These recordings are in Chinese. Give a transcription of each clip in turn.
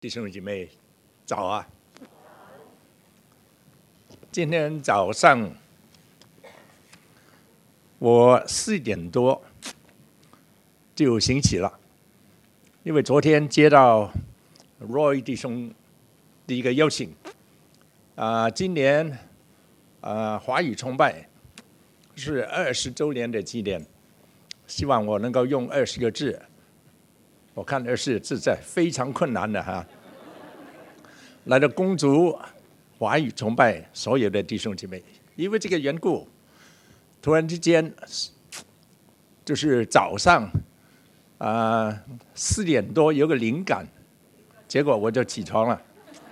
弟兄姐妹，早啊！今天早上我4点多就醒起了，因为昨天接到 Roy 弟兄的一个邀请，今年华语崇拜是20周年的纪念，希望我能够用20个字。我看20个字在非常困难的哈，来到恭祝华语崇拜所有的弟兄姐妹。因为这个缘故，突然之间就是早上4点多有个灵感，结果我就起床了，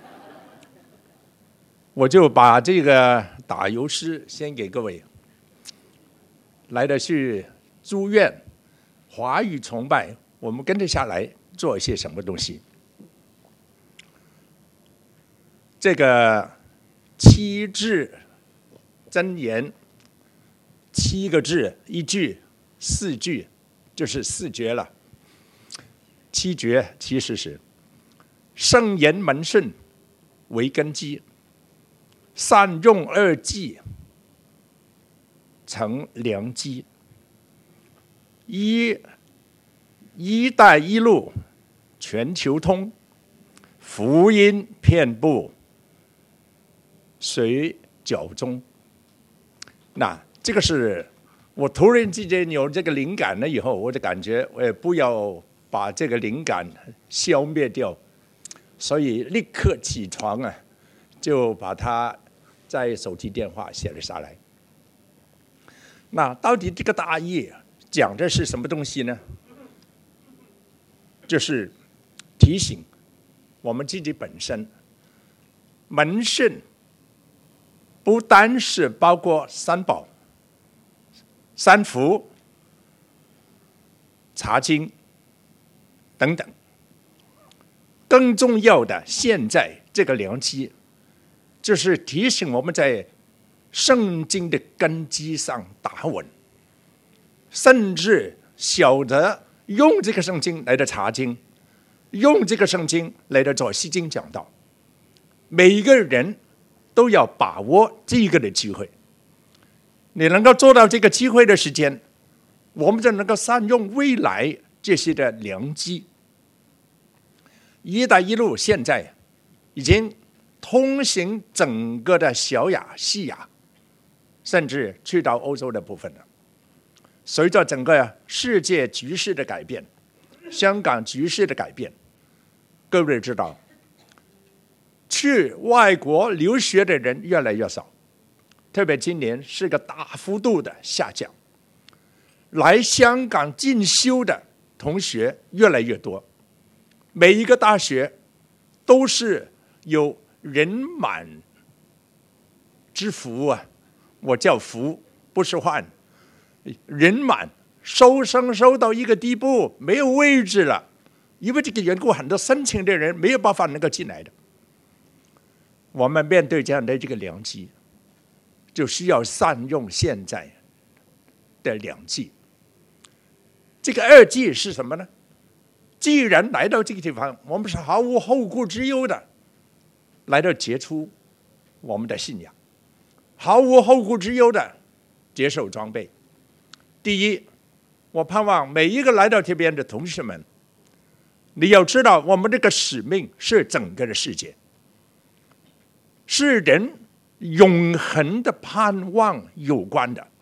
我就把这个打油诗先给各位，来的是祝愿华语崇拜。我们跟着下来做一些什么东西？这个7字真言，7个字一句，4句就是4绝了。7绝其实是圣言门顺为根基，善用2计成良机，一带一路全球通，福音遍布随脚中。那这个是我突然之间有这个灵感了以后，我就感觉我也不要把这个灵感消灭掉，所以立刻起床就把它在手机电话写了下来。那到底这个大意讲的是什么东西呢？就是提醒我们自己本身，门顺不单是包括3宝、3福、查经等等，更重要的，现在这个良机，就是提醒我们在圣经的根基上打稳，甚至晓得用这个圣经来的查经，用这个圣经来的做细经讲道，每一个人都要把握这个的机会。你能够做到这个机会的时间，我们就能够善用未来这些的良机。一带一路现在已经通行整个的小亚细亚，甚至去到欧洲的部分了。随着整个世界局势的改变，香港局势的改变，各位知道，去外国留学的人越来越少，特别今年是个大幅度的下降。来香港进修的同学越来越多，每一个大学都是有人满之福我叫福，不是患。人满，收生收到一个地步，没有位置了，因为这个缘故，很多申请的人没有办法能够进来的。我们面对这样的这个良机，就需要善用现在的良机。这个2计是什么呢？既然来到这个地方，我们是毫无后顾之忧的来到结出我们的信仰，毫无后顾之忧的接受装备。第一，我盼望每一个来到这边的同学们，你要知道，我们这个使命是整个的世界，是人永恒的盼望有关的。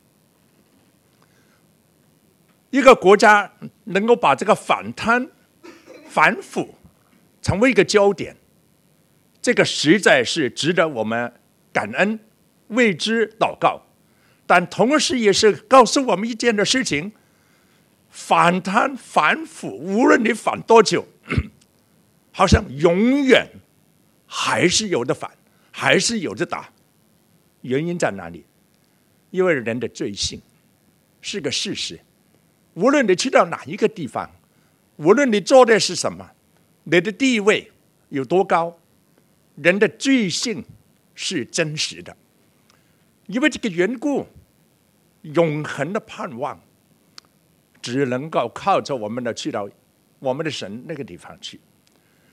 一个国家能够把这个反贪、反腐成为一个焦点，这个实在是值得我们感恩、为之祷告。但同时也是告诉我们一件的事情，反贪反腐，无论你反多久，好像永远还是有的反，还是有的打。原因在哪里？因为人的罪性是个事实，无论你去到哪一个地方，无论你做的是什么，你的地位有多高，人的罪性是真实的。因为这个缘故，永恒的盼望只能够靠着我们的去到我们的神那个地方去。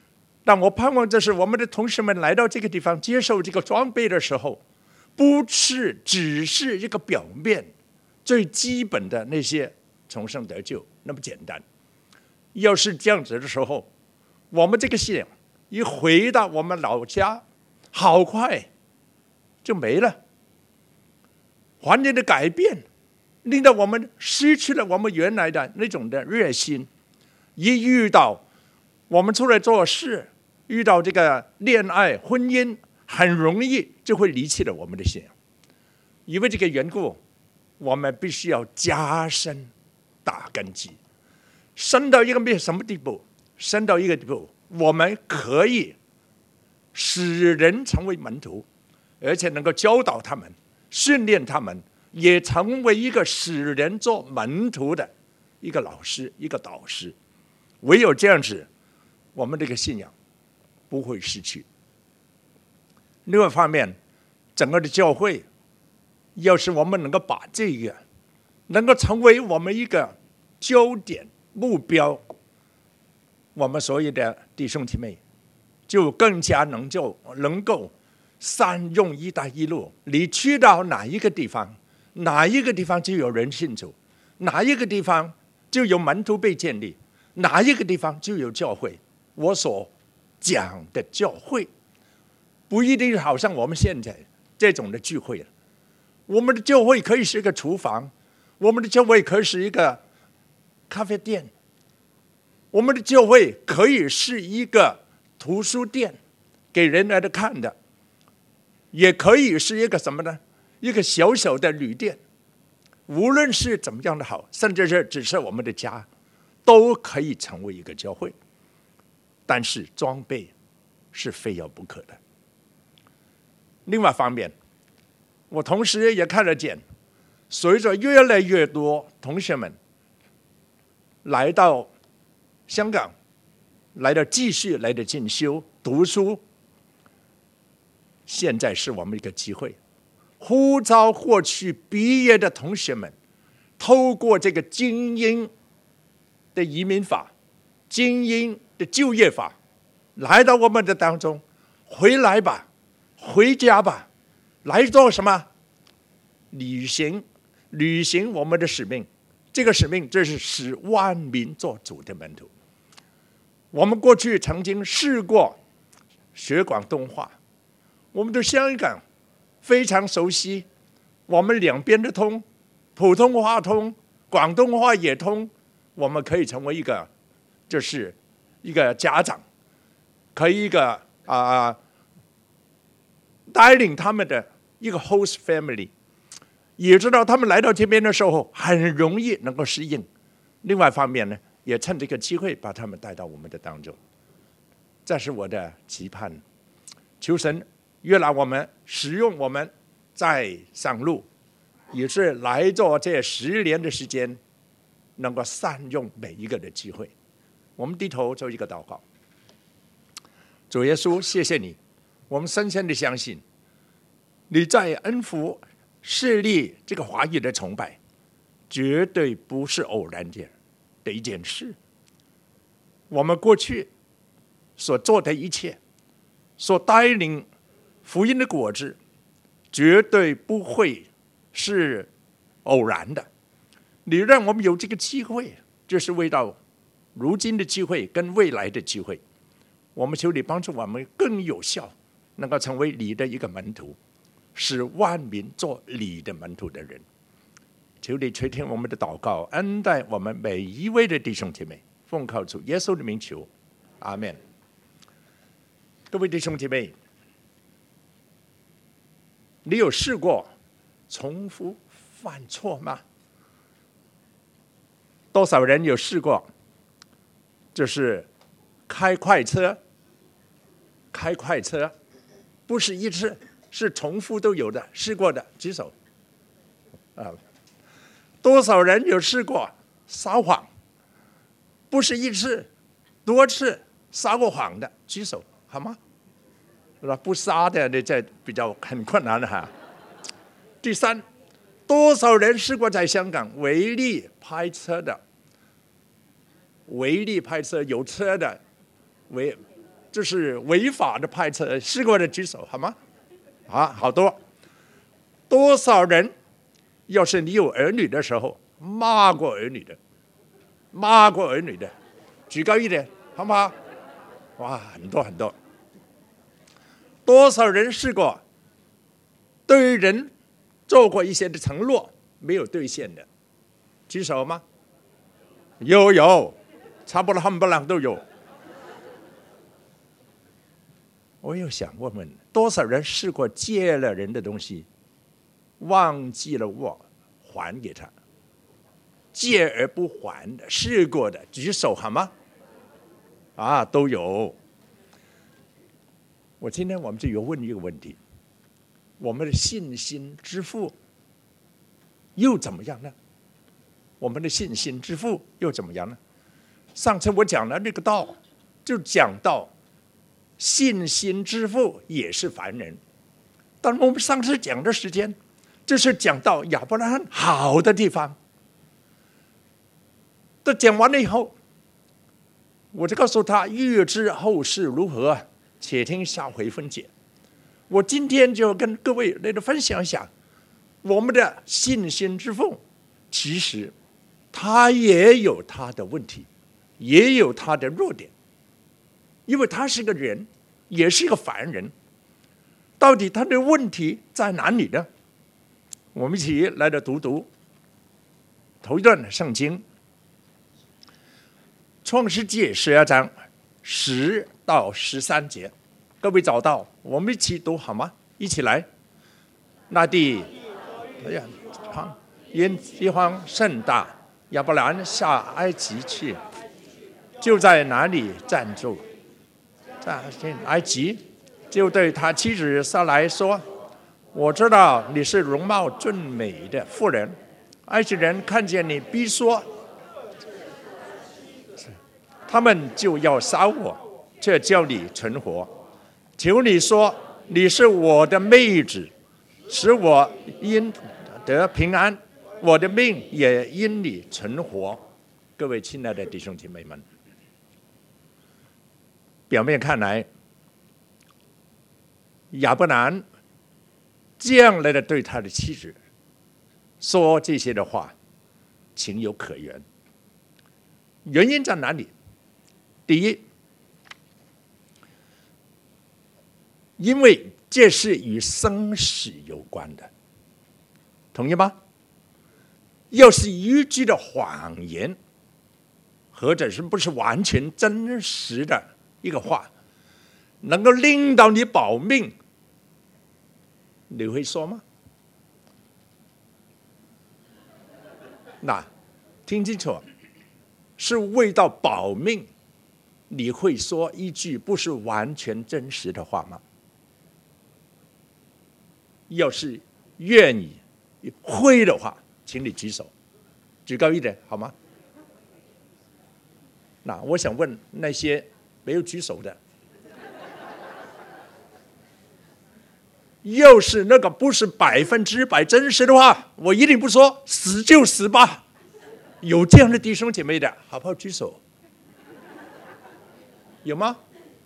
但我盼望就是我们的同事们来到这个地方接受这个装备的时候，不是只是一个表面最基本的那些重生得救那么简单。要是这样子的时候，我们这个信仰一回到我们老家，好快就没了。环境的改变令到我们失去了我们原来的那种的热心。一遇到我们出来做事，遇到这个恋爱婚姻，很容易就会离弃了我们的信仰。因为这个缘故，我们必须要加深打根基，深到一个什么地步？深到一个地步，我们可以使人成为门徒，而且能够教导他们，训练他们，也成为一个使人做门徒的一个老师，一个导师。唯有这样子，我们这个信仰不会失去。另外一方面，整个的教会，要是我们能够把这个能够成为我们一个焦点目标，我们所有的弟兄姐妹就更加能够善用一带一路。你去到哪一个地方，哪一个地方就有人信主，哪一个地方就有门徒被建立，哪一个地方就有教会。我所讲的教会不一定好像我们现在这种的聚会了。我们的教会可以是一个厨房，我们的教会可以是一个咖啡店，我们的教会可以是一个图书店，给人来看的，也可以是一个什么呢？一个小小的旅店。无论是怎么样的好，甚至是只是我们的家，都可以成为一个教会。但是装备是非要不可的。另外一方面，我同时也看得见，随着越来越多同学们来到香港，继续来进修读书，现在是我们一个机会，呼召过去毕业的同学们，透过这个精英的移民法、精英的就业法，来到我们的当中，回来吧，回家吧，来做什么？履行我们的使命。这个使命就是使万民做主的门徒。我们过去曾经试过学广东话，我们对香港非常熟悉，我们两边的通，普通话通，广东话也通，我们可以成为一个，就是一个家长，可以一个带领他们的一个 host family， 也知道他们来到这边的时候很容易能够适应。另外一方面呢，也趁这个机会把他们带到我们的当中。这是我的期盼，求神悦纳我们，使用我们在上路，也是来做这10年的时间，能够善用每一个的机会。我们低头做一个祷告。主耶稣，谢谢你，我们深深的相信你在恩福设立这个华语的崇拜，绝对不是偶然的一件事。我们过去所做的一切，所带领福音的果子，绝对不会是偶然的。你让我们有这个机会，就是为到如今的机会跟未来的机会。我们求你帮助我们更有效，能够成为你的一个门徒，使万民做你的门徒的人。求你垂听我们的祷告，恩待我们每一位的弟兄姐妹，奉靠主耶稣的名求，阿们。各位弟兄姐妹，你有试过重复犯错吗？多少人有试过，就是开快车，不是一次，是重复都有的，试过的举手。多少人有试过撒谎，不是一次，多次撒过谎的举手，好吗？不撒的这比较很困难的哈。第三，多少人试过在香港违例拍车有车的这是违法的派车，试过的举手好吗？好多。多少人，要是你有儿女的时候骂过儿女的，举高一点好不好？哇，很多很多。多少人试过对人做过一些的承诺没有兑现的，举手吗？有，差不多冚唪唥都有。我又想问问，多少人试过借了人的东西，忘记了还给他，借而不还的，试过的举手好吗？都有。今天我们就有问一个问题：我们的信心之父又怎么样呢？我们的信心之父又怎么样呢？上次我讲了那个道，就讲到信心之父也是凡人。但我们上次讲的时间，就是讲到亚伯拉罕好的地方。都讲完了以后，我就告诉他：预知后事如何，且听下回分解。我今天就跟各位来分享一下，我们的信心之父，其实他也有他的问题，也有他的弱点，因为他是个人，也是个凡人。到底他的问题在哪里呢？我们一起来读头一段圣经，创世纪12章10到13节。各位找到，我们一起读好吗？一起来。那地因饥荒甚大，亚伯兰下埃及去，就在那里暂住。在埃及，就对他妻子撒来说：我知道你是容貌俊美的妇人，埃及人看见你必说，他们就要杀我，这叫你存活。求你说你是我的妹子，使我因得平安，我的命也因你存活。各位亲爱的弟兄姐妹们，表面看来，亚伯兰这样来的对他的妻子说这些的话，情有可原。原因在哪里？第一，因为这是与生死有关的，同意吗？要是一句的谎言，或者是不是完全真实的一个话，能够令到你保命，你会说吗？那听清楚，是为到保命，你会说一句不是完全真实的话吗？要是愿意会的话，请你举手，举高一点好吗？那我想问那些没有举手的，要是那个不是100%真实的话，我一定不说，死就死吧。有这样的弟兄姐妹的，好不好举手？有吗？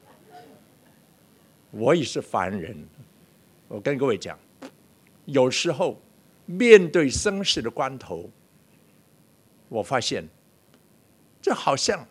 我也是凡人，我跟各位讲，有时候面对生死的关头，我发现这好像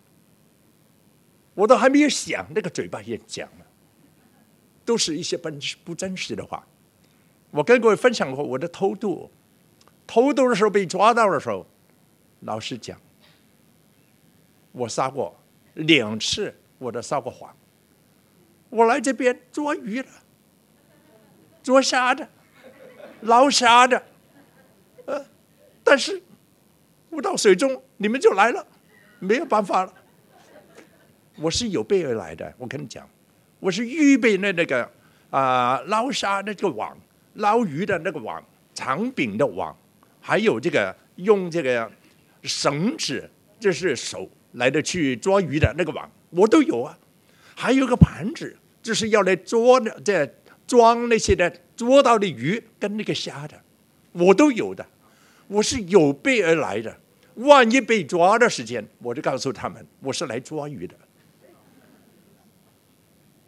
我都还没有想，那个嘴巴也讲了，都是一些不真实的话。我跟各位分享过我的偷渡的时候被抓到的时候，老实讲，我撒过2次，我都撒过谎。我来这边捉鱼的，捉虾的，捞虾的，但是我到水中，你们就来了，没有办法了。我是有备而来的，我跟你讲，我是预备那个捞虾那个网，捞鱼的那个网，长柄的网，还有这个用这个绳子，这是手来的去捉鱼的那个网，我都有啊。还有个盘子，就是要来装那些的捉到的鱼跟那个虾的，我都有的。我是有备而来的，万一被抓的时间，我就告诉他们我是来捉鱼的。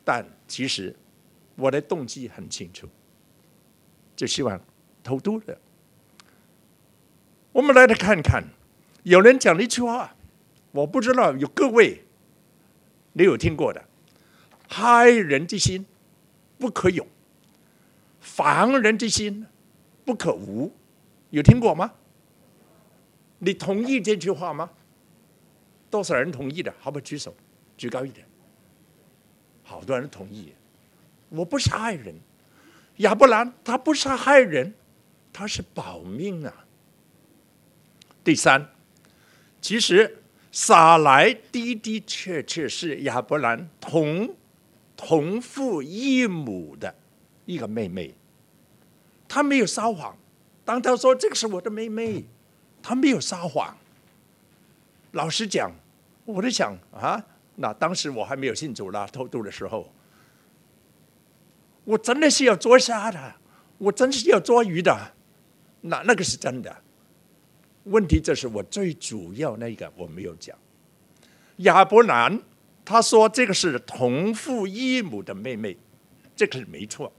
但其实我的动机很清楚，就希望偷渡的。我们来看看，有人讲了一句话，我不知道有各位你有听过的：害人之心不可有，防人之心不可无。有听过吗？你同意这句话吗？多少人同意的？好不好？举手，举高一点。好多人同意。我不是害人，亚伯兰他不是害人，他是保命啊。第三，其实撒莱的确是亚伯兰同父异母的一个妹妹，他没有撒谎。当他说这个是我的妹妹，他没有撒谎。老实讲，我在想啊，那当时我还没有信主啦，偷渡的时候，我真的是要捉虾的，我真是要捉鱼的，那个是真的。问题这是我最主要那个我没有讲。亚伯兰他说这个是同父异母的妹妹，这个是没错。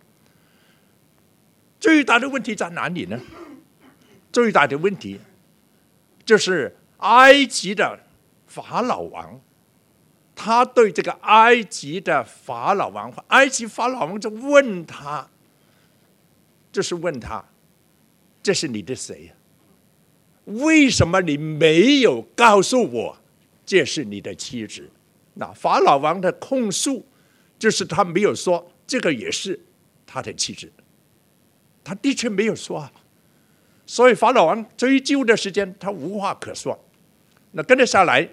最大的问题在哪里呢？最大的问题就是埃及的法老王，他对这个埃及的法老王，埃及法老王就问他，就是问他，这是你的谁呀？为什么你没有告诉我这是你的妻子？那法老王的控诉就是他没有说这个也是他的妻子，他的确没有说啊。所以法老王追究的时间他无话可说。那跟着下来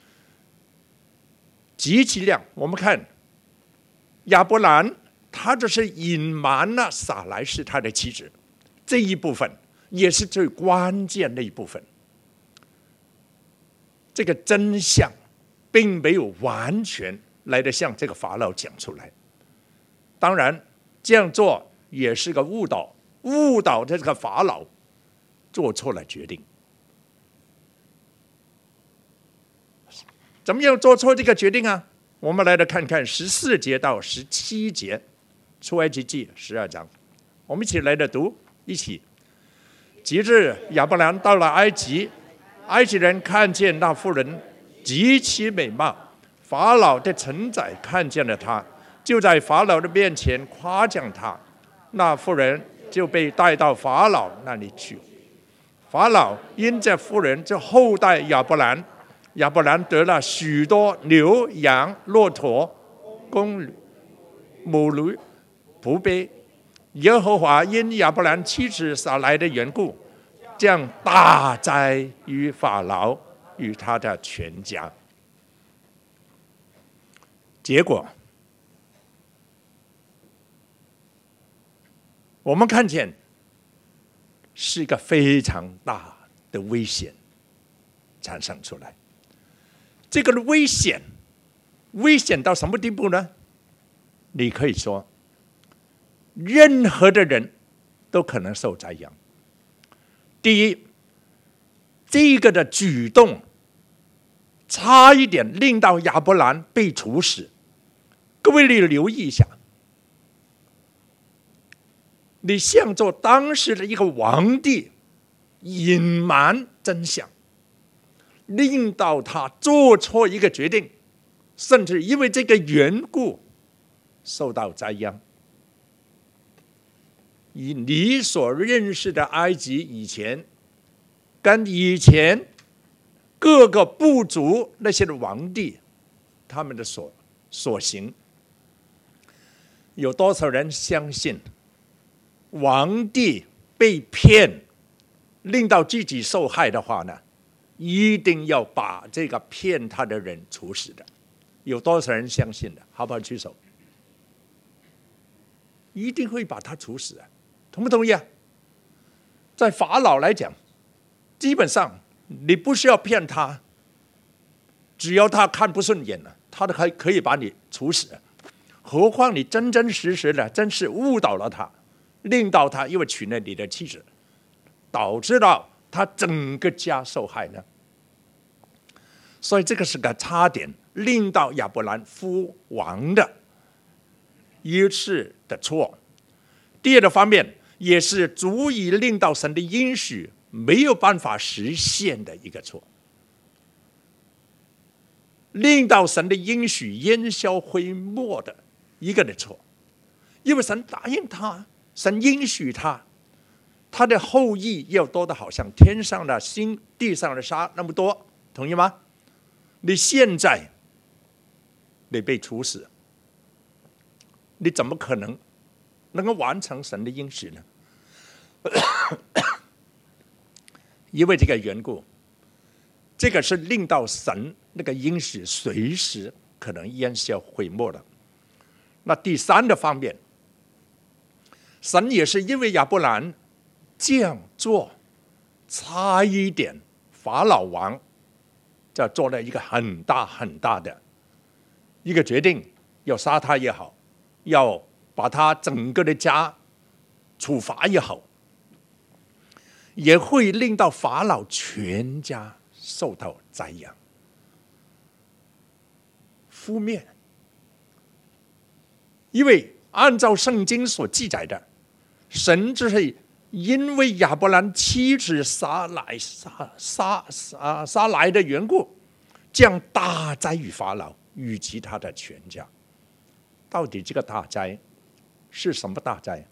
极其量，我们看亚伯兰他就是隐瞒了撒莱是他的妻子，这一部分也是最关键的一部分。这个真相并没有完全来得向这个法老讲出来，当然这样做也是个误导这个法老做错了决定。怎么样做错这个决定啊？我们来看看14节到17节，出埃及记12章，我们一起来读，一起。及至亚伯兰到了埃及，埃及人看见那妇人极其美貌，法老的臣宰看见了他，就在法老的面前夸奖他。那妇人就被带到法老那里去。法老因这妇人就厚待亚伯兰，亚伯兰得了许多牛羊骆驼公驴母驴仆婢。耶和华因亚伯兰妻子撒莱的缘故，降大灾于法老与他的全家。结果我们看见是一个非常大的危险产生出来。这个危险到什么地步呢？你可以说任何的人都可能受灾殃。第一，这个的举动差一点令到亚伯兰被处死。各位你留意一下，你向着当时的一个皇帝隐瞒真相，令到他做错一个决定，甚至因为这个缘故受到灾殃。以你所认识的埃及以前跟以前各个部族那些的皇帝他们的所行，有多少人相信皇帝被骗令到自己受害的话呢，一定要把这个骗他的人处死的？有多少人相信的？好不好？举手。一定会把他处死啊，同不同意啊？在法老来讲，基本上你不需要骗他，只要他看不顺眼了，他都可以把你处死。何况你真真实实的真是误导了他，令到他因为娶了你的妻子，导致到他整个家受害呢？所以这个是个差点令到亚伯兰夫王的一次的错。第二个方面，也是足以令到神的应许没有办法实现的一个错，令到神的应许烟消灰没的一个的错。因为神答应他，神应许他，他的后裔要多的好像天上的星、地上的沙那么多，同意吗？你现在你被处死，你怎么可能能够完成神的应许呢？因为这个缘故，这个是令到神那个应许随时可能烟消灰没的。那第三个方面，神也是因为亚伯兰这样做，差一点法老王就做了一个很大很大的一个决定，要杀他也好，要把他整个的家处罚也好，也会令到法老全家受到灾殃。覆灭，因为按照圣经所记载的，神就是因为亚伯兰妻子撒来的缘故，降大灾于法老与其他的全家。到底这个大灾是什么大灾？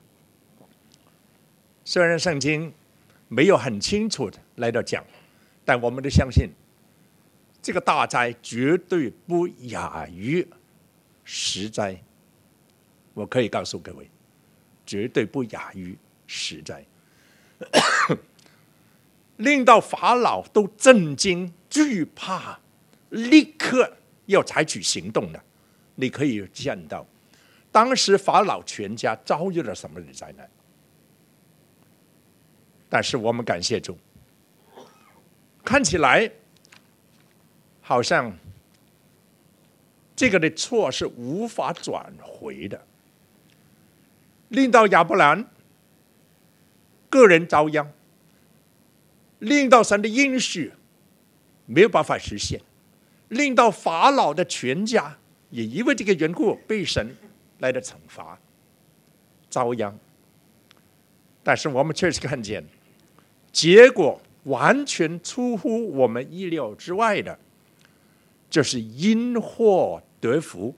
虽然圣经没有很清楚的来到讲，但我们都相信这个大灾绝对不亚于十灾。我可以告诉各位，绝对不亚于十灾，令到法老都震惊惧怕，立刻要采取行动的。你可以见到当时法老全家遭遇了什么的灾难。但是我们感谢主，看起来好像这个的错是无法转回的，令到亚伯兰个人遭殃，令到神的应许没有办法实现，令到法老的全家也因为这个缘故被神来的惩罚遭殃。但是我们确实看见结果完全出乎我们意料之外的，就是因祸得福。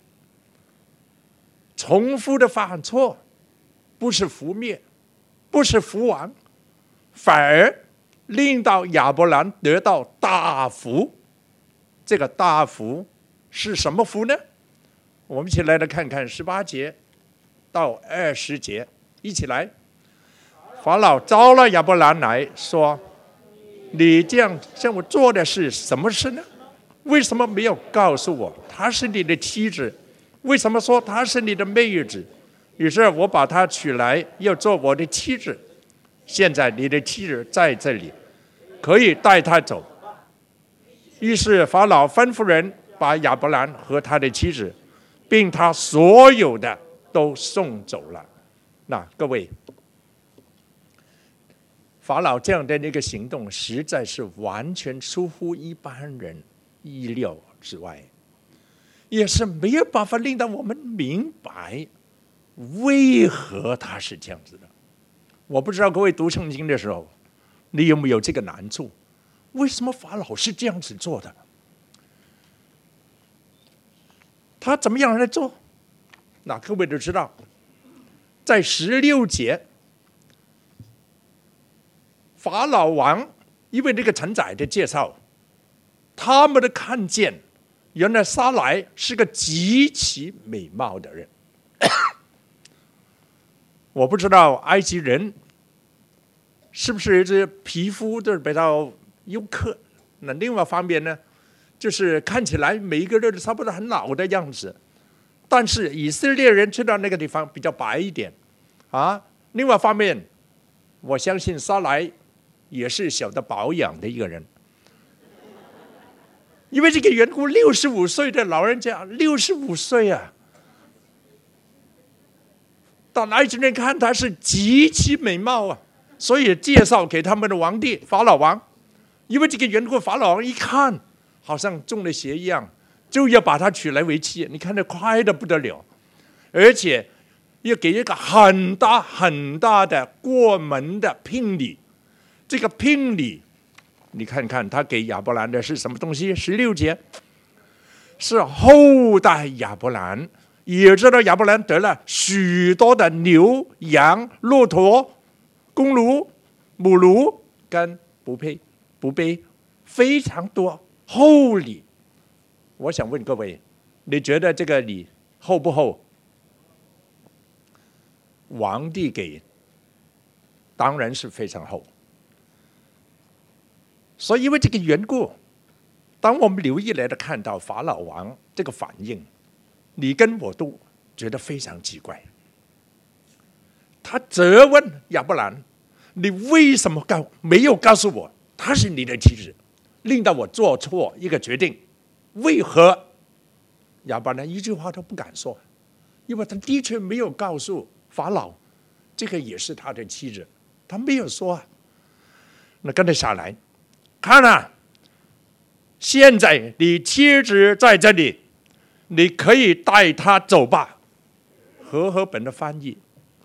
重复的犯错不是覆灭，不是覆亡，反而令到亚伯兰得到大福。这个大福是什么福呢？我们一起来看看18节到20节，一起来。法老招了亚伯兰来说，你这样向我做的是什么事呢？为什么没有告诉我她是你的妻子？为什么说她是你的妹子？于是我把她娶来要做我的妻子。现在你的妻子在这里，可以带她走。于是法老吩咐人把亚伯兰和他的妻子并他所有的都送走了。那各位，法老这样的一个行动实在是完全出乎一般人意料之外，也是没有办法令到我们明白为何他是这样子的。我不知道各位读圣经的时候，你有没有这个难处？为什么法老是这样子做的？他怎么样来做？那各位都知道，在16节，法老王因为这个承载的介绍，他们的看见原来撒来是个极其美貌的人。我不知道埃及人是不是这皮肤都比较黝刻，那另外一方面呢，就是看起来每一个人都差不多很老的样子，但是以色列人去到那个地方比较白一点啊。另外一方面，我相信撒来也是晓得保养的一个人，因为这个缘故，65岁的老人家，65岁啊，到埃及人看他是极其美貌啊，所以介绍给他们的皇帝法老王。因为这个缘故，法老王一看好像中了邪一样，就要把他娶来为妻。你看他快得不得了， 而且要给一个很大很大的过门的聘礼。这个聘礼，你看看他给亚伯兰的是什么东西？16节是后代亚伯兰，也知道亚伯兰得了许多的牛羊骆驼公驴母驴跟不卑，非常多厚礼。我想问各位，你觉得这个礼厚不厚？皇帝给当然是非常厚。所以因为这个缘故，当我们留意来的看到法老王这个反应，你跟我都觉得非常奇怪。他责问亚伯兰，你为什么没有告诉我她是你的妻子，令到我做错一个决定？为何？亚伯兰一句话都不敢说，因为他的确没有告诉法老这个也是他的妻子，他没有说啊。那跟着下来看啊，现在你妻子在这里，你可以带她走吧。和合本的翻译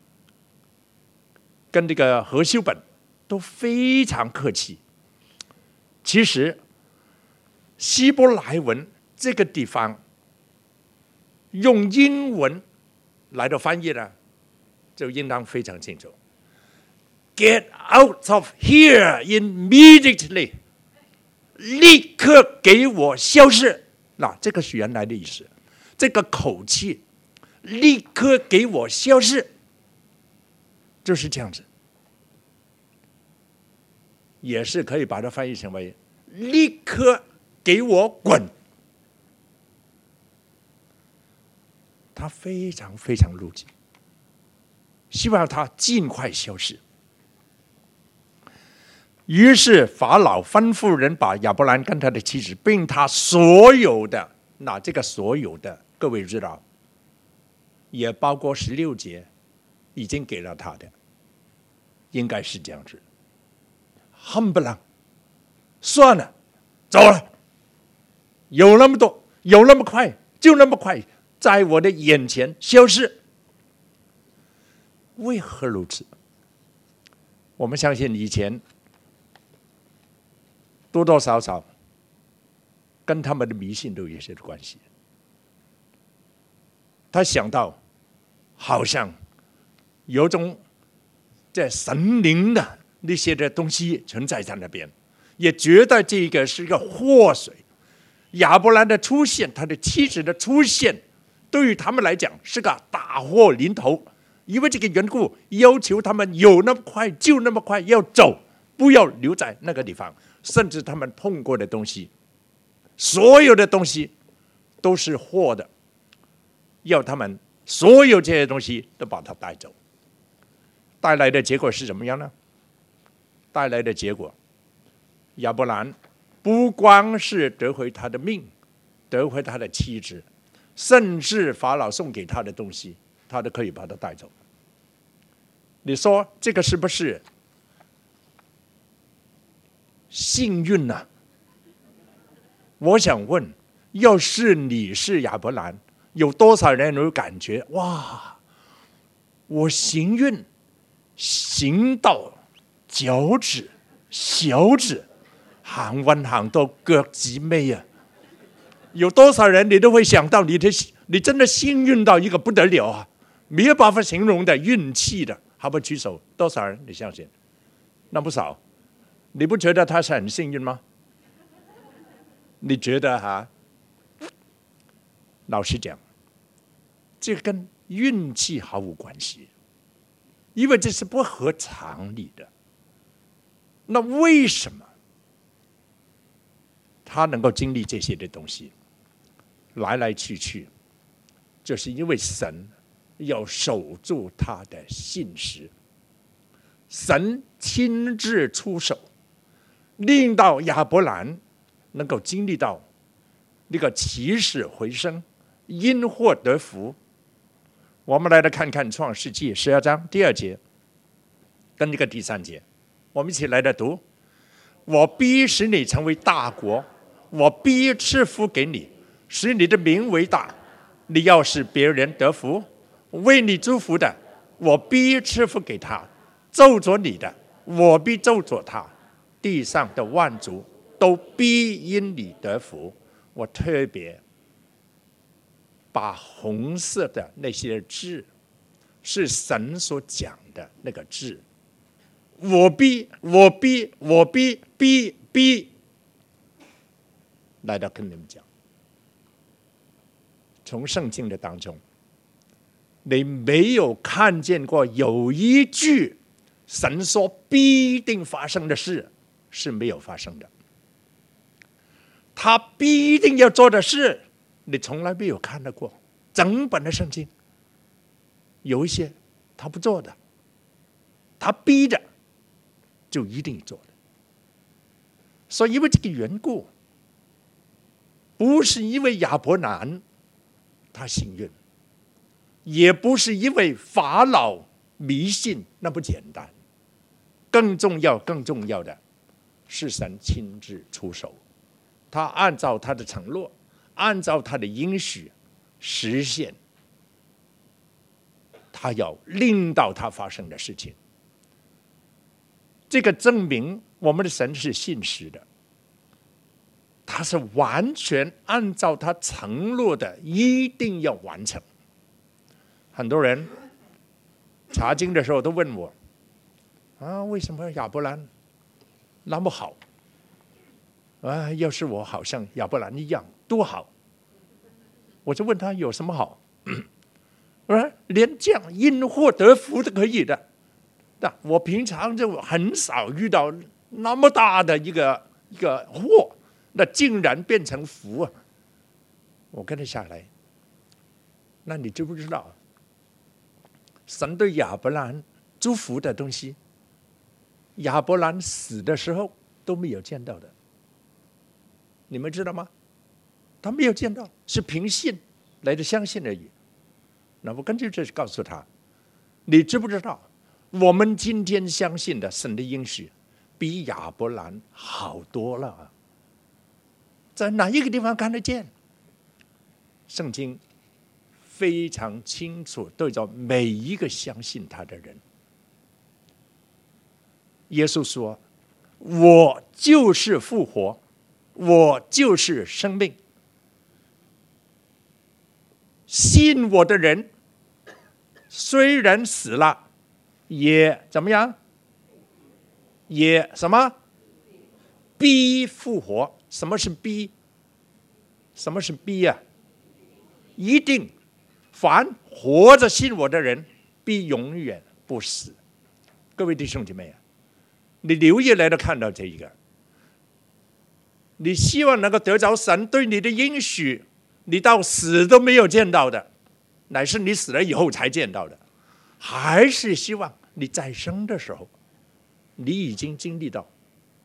跟这个和修本都非常客气。其实希伯来文这个地方用英文来的翻译呢，就应当非常清楚。Get out of here immediately， 立刻给我消失。那这个是原来的意思，这个口气，立刻给我消失，就是这样子。也是可以把它翻译成为立刻给我滚。他非常非常怒气，希望他尽快消失。于是法老吩咐人把亚伯兰跟他的妻子并他所有的，那这个所有的各位知道，也包括16节已经给了他的，应该是这样子。冚唪唥算了，走了，有那么多，有那么快，就那么快在我的眼前消失。为何如此？我们相信以前多多少少跟他们的迷信都有些关系。他想到好像有种在神灵的那些的东西存在在那边，也觉得这个是一个祸水。亚伯兰的出现，他的妻子的出现，对于他们来讲是个大祸临头。因为这个缘故，要求他们有那么快就那么快要走，不要留在那个地方。甚至他们碰过的东西，所有的东西都是祸的，要他们所有这些东西都把它带走。带来的结果是怎么样呢？带来的结果，亚伯兰不光是得回他的命，得回他的妻子，甚至法老送给他的东西，他都可以把它带走。你说这个是不是幸运呢？我想问，要是你是亚伯兰，有多少人有感觉哇，我行运行到腳趾小指行運行到腳趾尾啊！有多少人你都會想到你真的幸運到一個不得了啊，沒有辦法形容的運氣的，好不好舉手？多少人你相信？那不少，你不覺得他是很幸運嗎？你覺得哈？老實講，這跟運氣毫無關係，因為這是不合常理的。那為什麼他能夠經歷這些的東西，來來去去，就是因為神要守住他的信實，神親自出手，令到亞伯蘭能夠經歷到那個起死回生，因禍得福。我們來看看創世紀12章第2節跟這個第3節，我們一起來讀：我必使你成為大國，我必賜福給你，使你的名為大。你要使別人得福， 为你祝福的，我必赐福给他；咒诅你的，我必咒诅他。地上的万族都必因你得福。我特别把红色的那些字，是神所讲的那个字。我必来到跟你们讲，从圣经的当中，你没有看见过有一句神说必定发生的事是没有发生的。他必定要做的事，你从来没有看到过。整本的圣经有一些他不做的，他逼的就一定做的。所以因为这个缘故，不是因为亚伯兰他幸运，也不是因为法老迷信，那不简单。更重要的是神亲自出手，他按照他的承诺，按照他的应许实现他要令到他发生的事情。这个证明我们的神是信实的，他是完全按照他承诺的一定要完成。很多人查经的时候都问我为什么亚伯兰那么好要是我好像亚伯兰一样多好。我就问他有什么好连这样因祸得福都可以的。那我平常就很少遇到那么大的一个祸，那竟然变成福啊！我跟他下来，那你知不知道神对亚伯兰祝福的东西，亚伯兰死的时候都没有见到的，你们知道吗？他没有见到，是凭信来的相信而已。那我根据这告诉他，你知不知道我们今天相信的神的应许比亚伯兰好多了在哪一个地方看得见？圣经非常清楚对着每一个相信他的人。耶稣说，我就是复活，我就是生命，信我的人虽然死了也怎么样？也什么？必复活。什么是必？什么是必啊？一定，凡活着信我的人必永远不死。各位弟兄姐妹你留意来都看到这一个，你希望能够得着神对你的应许，你到死都没有见到的，乃是你死了以后才见到的，还是希望你在生的时候你已经经历到？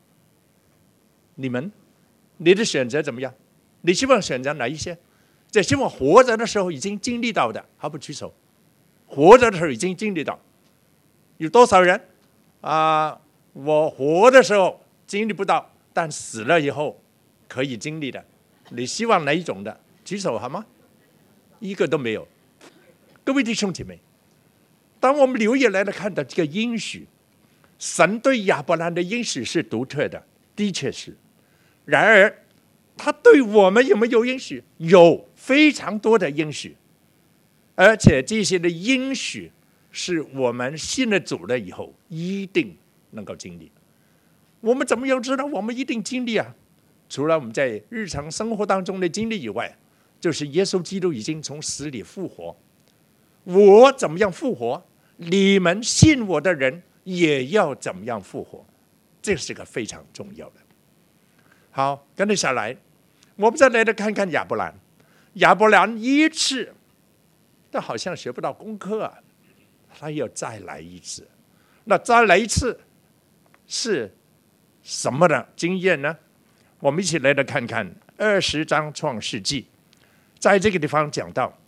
你的选择怎么样？你希望选择哪一些？在希望活着的时候已经经历到的，好不举手？活着的时候已经经历到，有多少人我活的时候经历不到，但死了以后可以经历的，你希望哪一种的？举手好吗？一个都没有。各位弟兄姐妹，当我们留意来看到这个应许，神对亚伯兰的应许是独特的，的确是。然而他对我们有没有应许？有非常多的应许，而且这些的应许是我们信了主了以后一定能够经历。我们怎么样知道我们一定经历啊？除了我们在日常生活当中的经历以外，就是耶稣基督已经从死里复活。我怎么样复活，你们信我的人也要怎么样复活，这是个非常重要的。好，跟着下来，我们再来看看亚伯兰。亚伯兰一次，但好像学不到功课他要再来一次。那再来一次是什么的经验呢？我们一起来看看20章创世纪，在这个地方讲到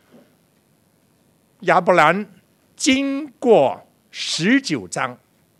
亚伯兰经过19章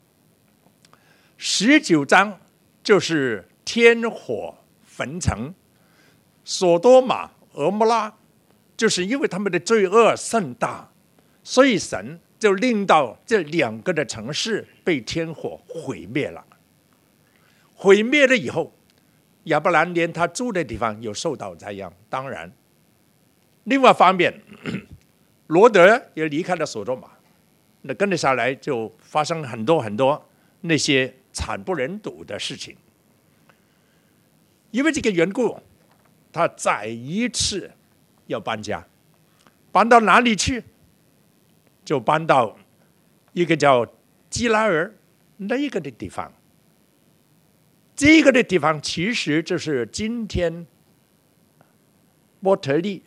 ，19章就是天火焚城，所多玛、俄摩拉，就是因为他们的罪恶甚大， 所以神就令到这2个的城市被天火毁灭了。毁灭了以后，亚伯兰连他住的地方有受到灾殃。当然，另外一方面，罗德也离开了所多玛，那跟着下来就发生很多很多那些惨不忍睹的事情。因为这个缘故，他再一次要搬家，搬到哪里去？就搬到一个叫基拉尔那个的地方。这个的地方其实就是今天伯特利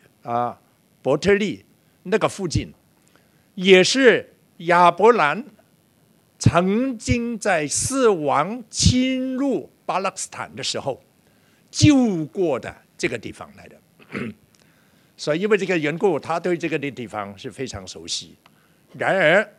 那个附近，也是亚伯兰曾经在四王侵入巴勒斯坦的时候救过的这个地方来的。所以因为这个缘故，他对这个的地方是非常熟悉。然而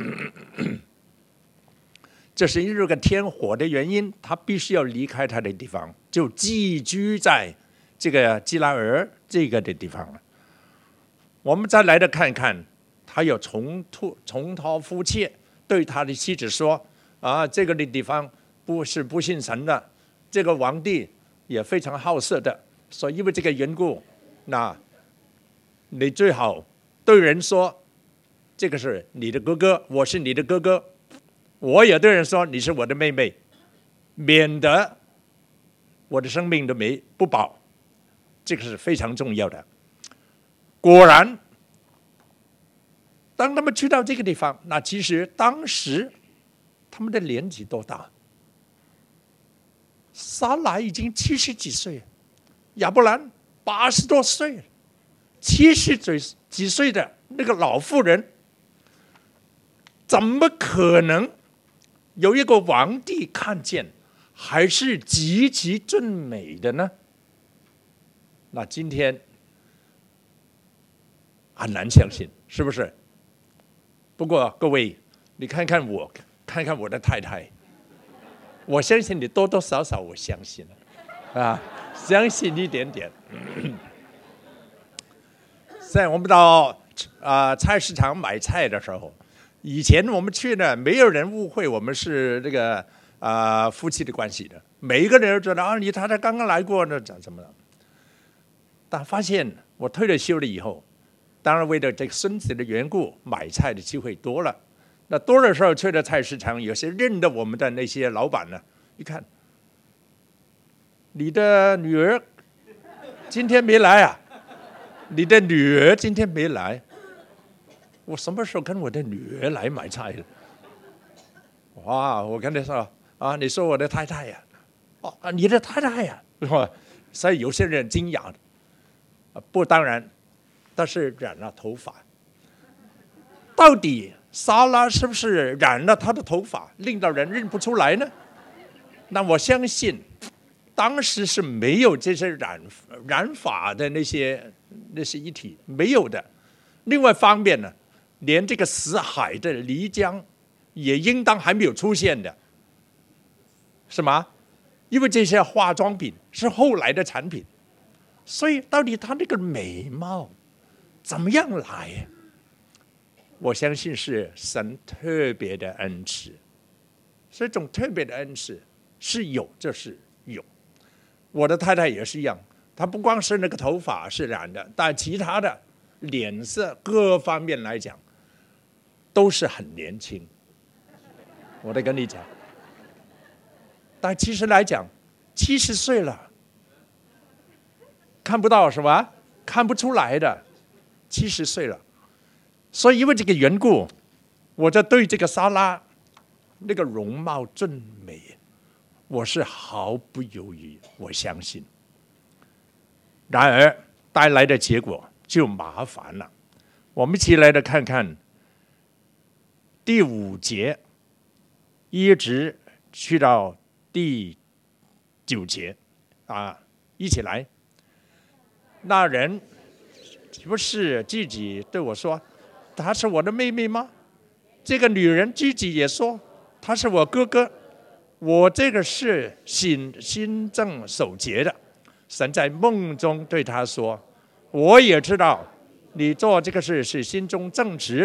这是因为这个天火的原因，他必须要离开他的地方，就寄居在这个基拉尔这个的地方了。我们再来的看看，他有重蹈覆辙，对他的妻子说：“这个的地方不信神的，这个皇帝也非常好色的，所以因为这个缘故，那你最好对人说，这个是你的哥哥，我是你的哥哥。”我也对人说你是我的妹妹，免得我的生命都不保，这个是非常重要的。果然，当他们去到这个地方，那其实当时他们的年纪多大？撒拉已经70几岁，亚伯兰80多岁，70几岁的那个老妇人，怎么可能有一个皇帝看见还是极其俊美的呢？那今天很难相信，是不是？不过各位，你看看我，看看我的太太，我相信你多多少少我相信相信一点点。在我们到菜市场买菜的时候，以前我们去呢，没有人误会我们是这个夫妻的关系的，每一个人都觉得你太太刚刚来过呢，怎么的？但发现我退了休了以后，当然为了这个孙子的缘故，买菜的机会多了。那多的时候去了菜市场，有些认得我们的那些老板呢，一看，你的女儿今天没来啊？你的女儿今天没来？我什么时候跟我的女儿来买菜了？哇！我跟他说你说我的太太呀？你的太太呀？所以有些人惊讶的，不，当然，但是染了头发。到底撒拉是不是染了她的头发，令到人认不出来呢？那我相信，当时是没有这些染发的那些遗体，没有的。另外一方面呢，连这个死海的漓江也应当还没有出现的，是吗？因为这些化妆品是后来的产品，所以到底他那个美貌怎么样来？我相信是神特别的恩赐，这种特别的恩赐是有，就是有。我的太太也是一样，她不光是那个头发是染的，但其他的脸色各方面来讲都是很年轻。我得跟你讲，但其实来讲70岁了，看不到是吧？看不出来的，70岁了。所以因为这个缘故，我就对这个撒拉那个容貌俊美，我是毫不犹豫，我相信。然而带来的结果就麻烦了。我们一起来看看第5节，一直去到第9节一起来。那人不是自己对我说，她是我的妹妹吗？这个女人自己也说，她是我哥哥。我这个是心正守节的。神在梦中对他说，我也知道你做这个事是心中正直的，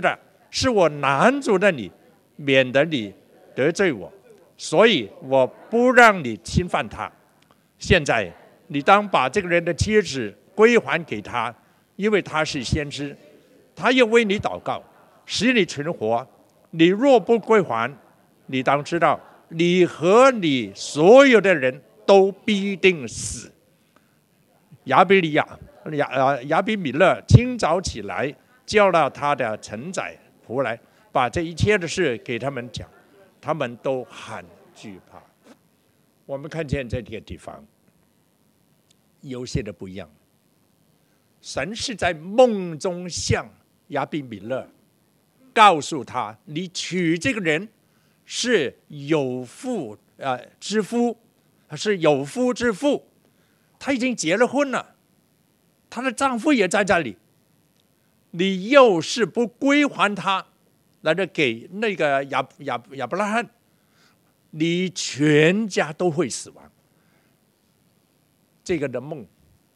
是我拦住了你，免得你得罪我，所以我不让你侵犯他。现在你当把这个人的妻子归还给他，因为他是先知，他要为你祷告，使你存活。你若不归还，你当知道，你和你所有的人都必定死。亚比米勒清早起来，叫了他的臣宰仆来，把这一切的事给他们讲，他们都很惧怕。我们看见这个地方有些的不一样，神是在梦中向亚比米勒告诉他，你娶这个人是有妇之夫，是有夫之妇，他已经结了婚了，她的丈夫也在这里，你又是不归还他，来着给那个亚伯拉罕，你全家都会死亡。这个的梦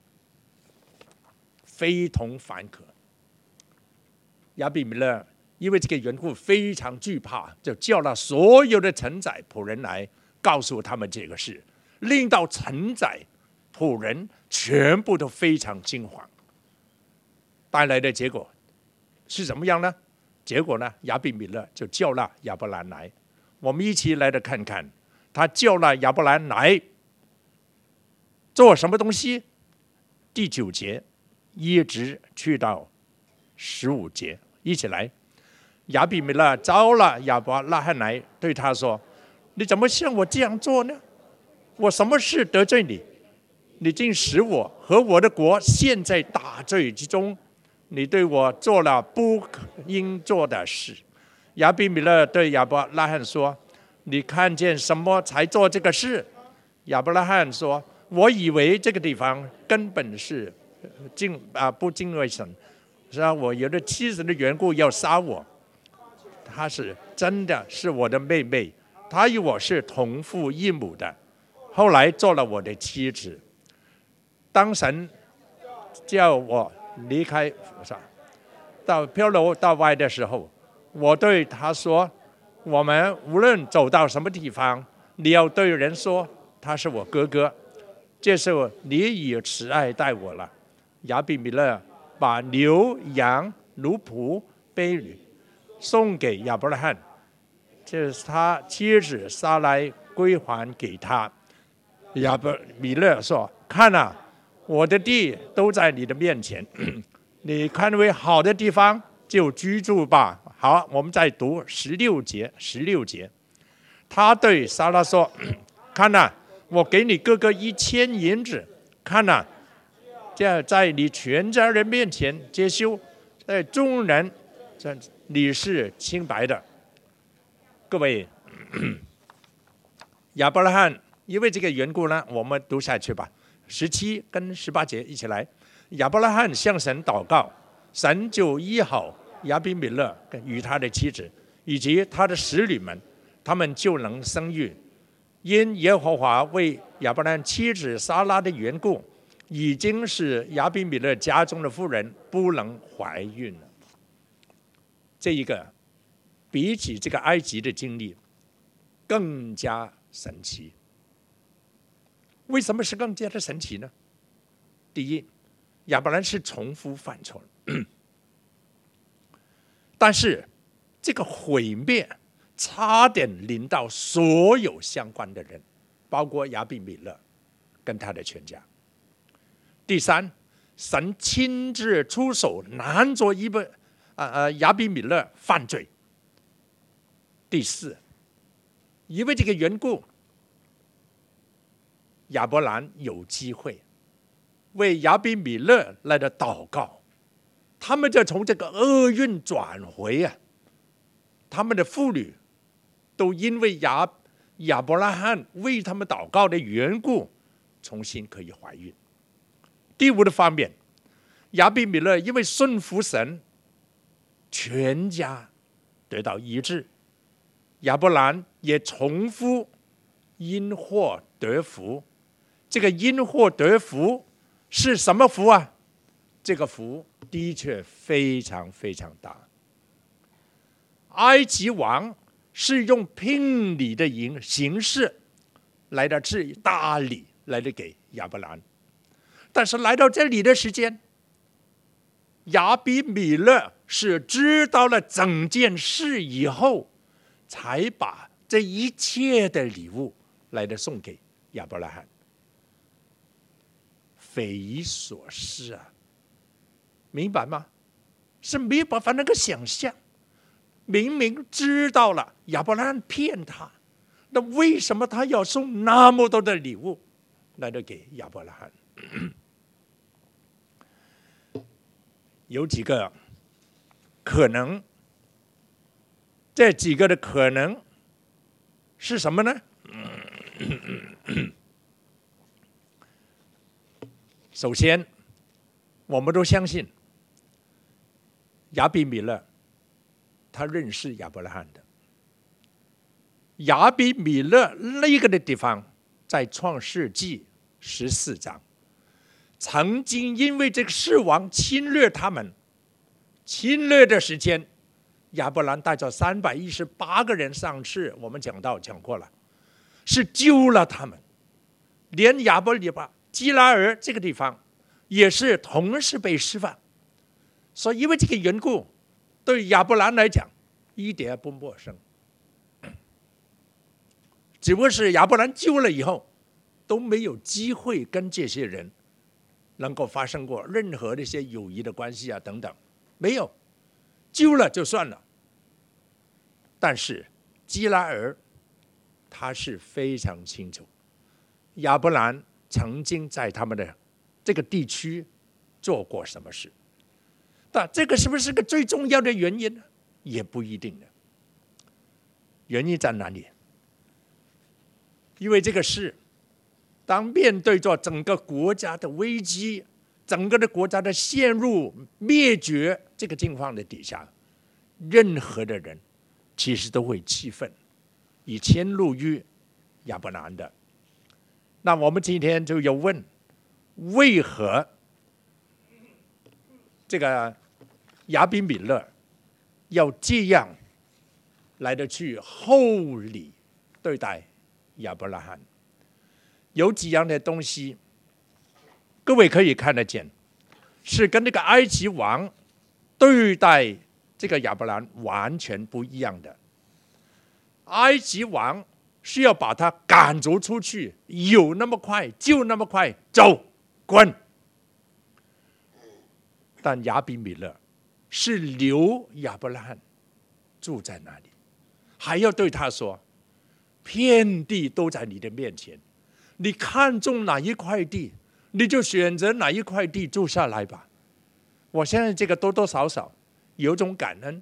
非同凡可。亚比米勒因为这个缘故非常惧怕，就叫了所有的臣宰仆人来，告诉他们这个事，令到臣宰仆人全部都非常惊慌。带来的结果是怎么样呢？结果呢，亚比米勒就叫了亚伯兰来。我们一起来看看，他叫了亚伯兰来做什么东西？第9节一直去到15节，一起来。亚比米勒招了亚伯拉罕来，对他说：“你怎么像我这样做呢？我什么事得罪你？你竟使我和我的国陷在大罪之中。你对我做了不应做的事。”亚比米勒对亚伯拉罕说：“你看见什么才做这个事？”亚伯拉罕说：“我以为这个地方根本是不敬畏神，是啊，我有了妻子的缘故要杀我。她是真的是我的妹妹，她与我是同父异母的，后来做了我的妻子。当神叫我离开到漂流到外的时候，我对他说，我们无论走到什么地方，你要对人说他是我哥哥，这时候你以慈爱待我了。亚比米勒把牛羊奴仆婢女送给亚伯拉罕，这是他妻子撒来归还给他。亚伯米勒说：“看啊，我的地都在你的面前，你看为好的地方就居住吧。”好，我们再读16节。他对撒拉说：“看哪，我给你哥哥1000银子，看哪，这在你全家人面前接修，在众人你是清白的。”各位，亚伯拉罕因为这个缘故呢，我们读下去吧。17跟18节一起来。亚伯拉罕向神祷告，神就医好亚比米勒与他的妻子以及他的使女们，他们就能生育。因耶和华为亚伯兰妻子撒拉的缘故，已经是亚比米勒家中的妇人不能怀孕了。这一个比起这个埃及的经历更加神奇。为什么是更加的神奇呢？第一，亚伯兰是重复犯错，但是这个毁灭差点临到所有相关的人，包括亚比米勒跟他的全家。第三，神亲自出手拦着亚比米勒犯罪。第四，因为这个缘故，亚伯兰有机会为亚比米勒来的祷告，他们就从这个厄运转回啊，他们的妇女都因为亚伯拉罕为他们祷告的缘故，重新可以怀孕。第五的方面，亚比米勒因为顺服神，全家得到医治。亚伯兰也重复因祸得福。这个因祸得福是什么福啊？这个福的确非常非常大。 埃及王是用聘礼的形式来的是大礼来的给亚伯兰，但是来到这里的时间，亚比米勒是知道了整件事以后，才把这一切的礼物来的送给亚伯拉罕。匪夷所思啊，明白吗？是没有办法能够想象，明明知道了亚伯拉罕骗他，那为什么他要送那么多的礼物来的给亚伯拉罕？有几个可能，这几个的可能是什么呢？首先，我们都相信亚比米勒他认识亚伯拉罕的。亚比米勒那个的地方在创世纪14章，曾经因为这个世王侵略他们，侵略的时间，亚伯兰带着318个人，上次我们讲过了，是救了他们，连亚伯利巴基拉尔这个地方也是同时被释放，所以因为这个缘故，对亚伯兰来讲一点也不陌生。只不过是亚伯兰救了以后，都没有机会跟这些人能够发生过任何的一些友谊的关系啊等等，没有，救了就算了。但是基拉尔他是非常清楚，亚伯兰曾经在他们的这个地区做过什么事，但这个是不是个最重要的原因呢？也不一定的。原因在哪里？因为这个事，当面对着整个国家的危机，整个的国家的陷入灭绝这个境况的底下，任何的人其实都会气愤，以迁怒于亚伯兰的。那我们今天就要问，为何这个亚比米勒要这样来的去厚礼对待亚伯拉罕？有几样的东西各位可以看得见，是跟那个埃及王对待这个亚伯兰完全不一样的。埃及王是要把他赶逐出去，有那么快就那么快，走滚。但亚比米勒是留亚伯拉罕住在那里，还要对他说，遍地都在你的面前，你看中哪一块地，你就选择哪一块地住下来吧。我现在这个多多少少有种感恩，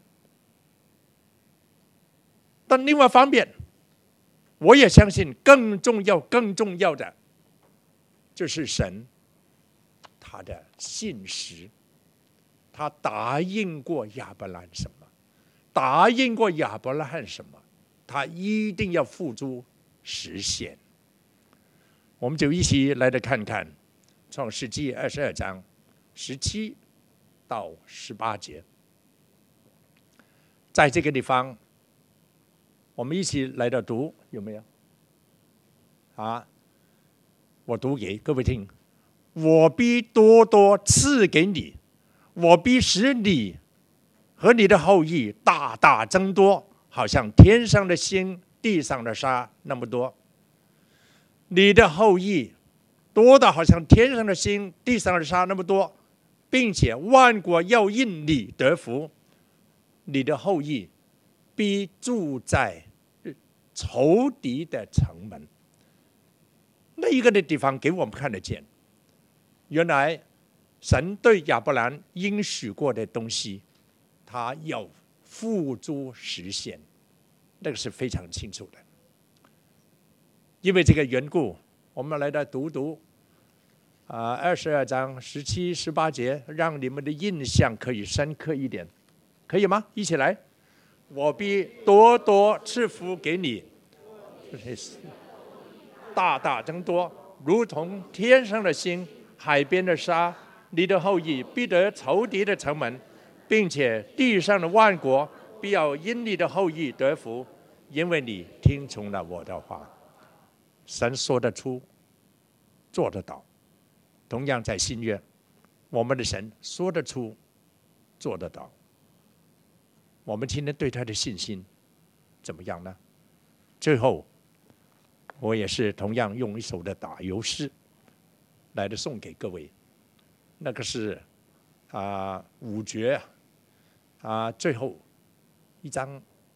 但另外一方面，我也相信更重要的就是神他的信实，他答应过亚伯兰什么，答应过亚伯拉罕什么，他一定要付诸实现。我们就一起来看看创世纪22章17到18节。在这个地方我们一起来读，有没有啊？我读给各位听。我必多多赐给你，我必使你和你的后裔大大增多，好像天上的星地上的沙那么多。你的后裔多到好像天上的星地上的沙那么多，并且万国要因你得福。你的后裔必住在仇敌的城门。那一个的地方给我们看得见，原来神对亚伯兰应许过的东西，他要付诸实现，那个是非常清楚的。因为这个缘故，我们来读22章17、18节，让你们的印象可以深刻一点，可以吗？一起来。我必多多赐福给你，大大增多，如同天上的星海边的沙。你的后裔必得仇敌的城门，并且地上的万国必要因你的后裔得福，因为你听从了我的话。神说得出，做得到。同样在新约，我们的神说得出，做得到。我们今天对他的信心怎么样呢？最后，我也是同样用一首的打油诗来的送给各位。那个是五绝最后一章，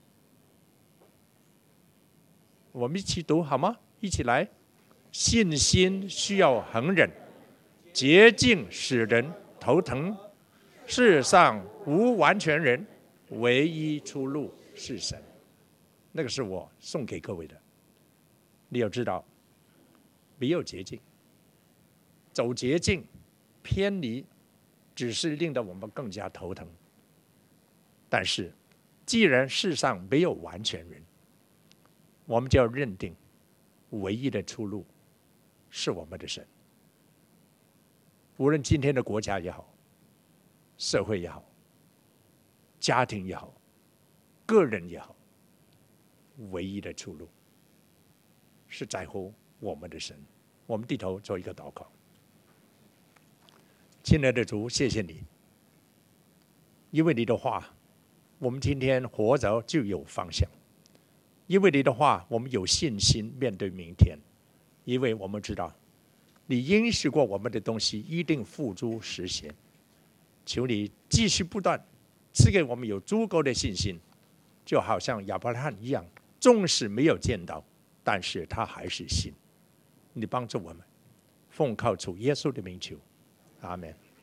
我们一起读好吗？一起来。信心需要恒忍，捷径使人头疼。世上无完全人，唯一出路是神。那个是我送给各位的。你要知道，没有捷径，走捷径偏离，只是令到我们更加头疼。但是，既然世上没有完全人，我们就要认定，唯一的出路是我们的神。无论今天的国家也好，社会也好，家庭也好，个人也好，唯一的出路是在乎我们的神。我们低头做一个祷告。亲爱的主，谢谢你，因为你的话，我们今天活着就有方向；因为你的话，我们有信心面对明天；因为我们知道，你应许过我们的东西一定付诸实现。求你继续不断赐给我们有足够的信心，就好像亚伯拉罕一样，纵使没有见到，但是他还是信。你帮助我们，奉靠主耶稣的名求，阿们。